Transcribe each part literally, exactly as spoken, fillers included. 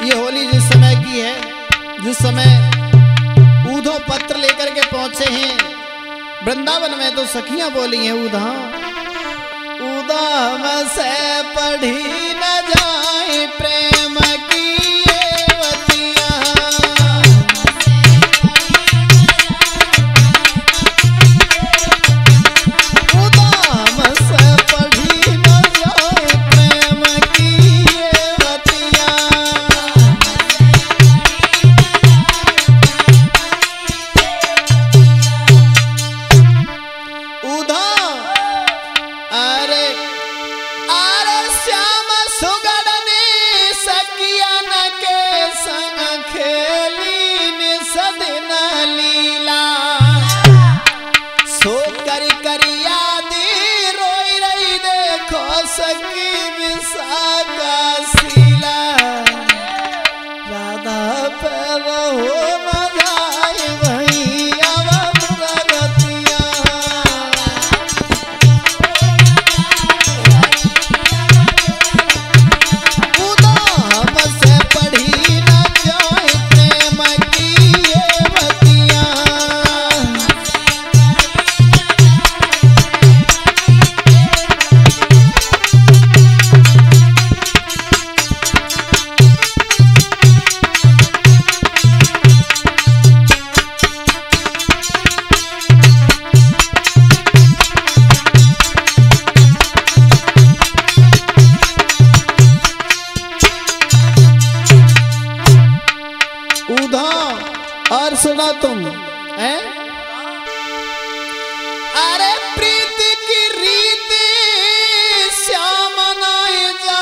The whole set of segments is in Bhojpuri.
ये होली जिस समय की है, जिस समय ऊधो पत्र लेकर के पहुंचे हैं वृंदावन में, तो सखियां बोली हैं ऊधा ऊधा हमसे पढ़ी न जाए प्रेम की सकी विशाखा शीला राधा पर हो न जाए भैया रतिया हमसे पढ़ी न जाए प्रेम की ये बतिया। और सुना तुम है? अरे प्रीति की रीति श्याम नाय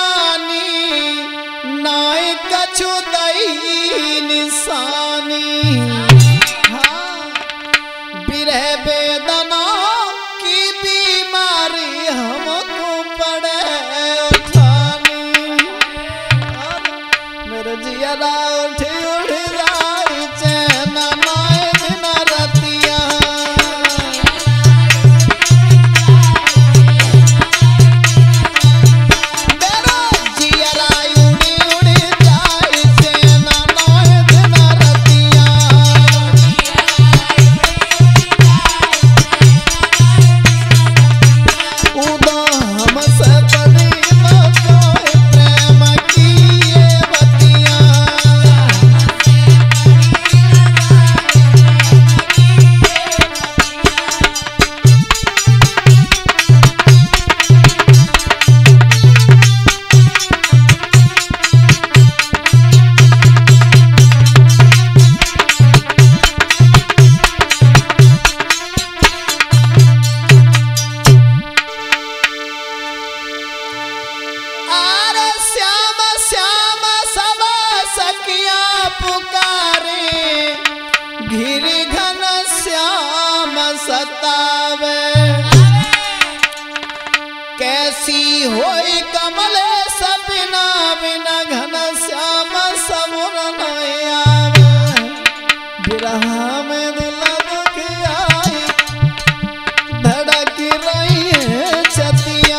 जानी नाय कछु दई निशानी। हाँ बिरह वेदना की बीमारी हमको पड़े उठानी। मेरे जिया उठे उठ घिरी घन श्याम सतावे। कैसी होई कमले सबिना बिना घन श्याम समुर नहीं आवे। बिरहा में दिल दुखियाई धड़क रही है छतिया।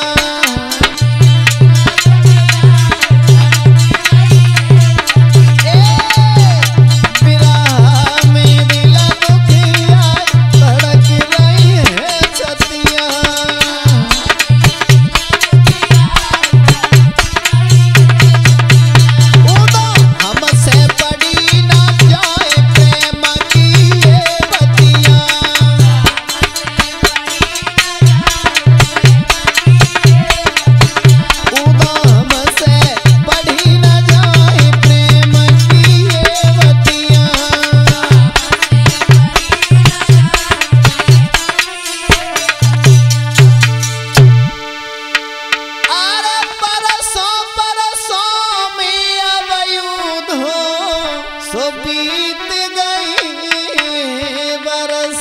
तो बीत गई बरस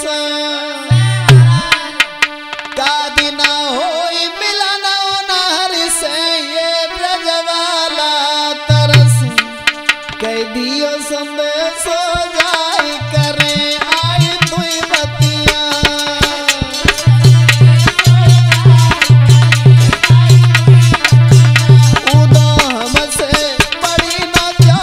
का दिना होई मिलन नहर से ये ब्रजवाला तरस कह दियो संदेश हो जाए करे आई तुई बतिया। उदो हमसे पड़ी न जा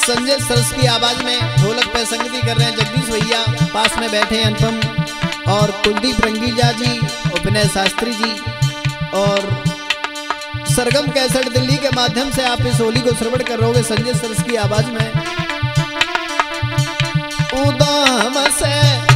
संजय सरस की आवाज में ढोलक पे संगति कर रहे हैं जगदीश भैया, पास में बैठे हैं अनुपम और कुलदीप रंगीजा जी, उपनय शास्त्री जी। और सरगम कैसेट दिल्ली के माध्यम से आप इस होली को श्रवण कर रहे हो संजय सरस की आवाज में। उदाम से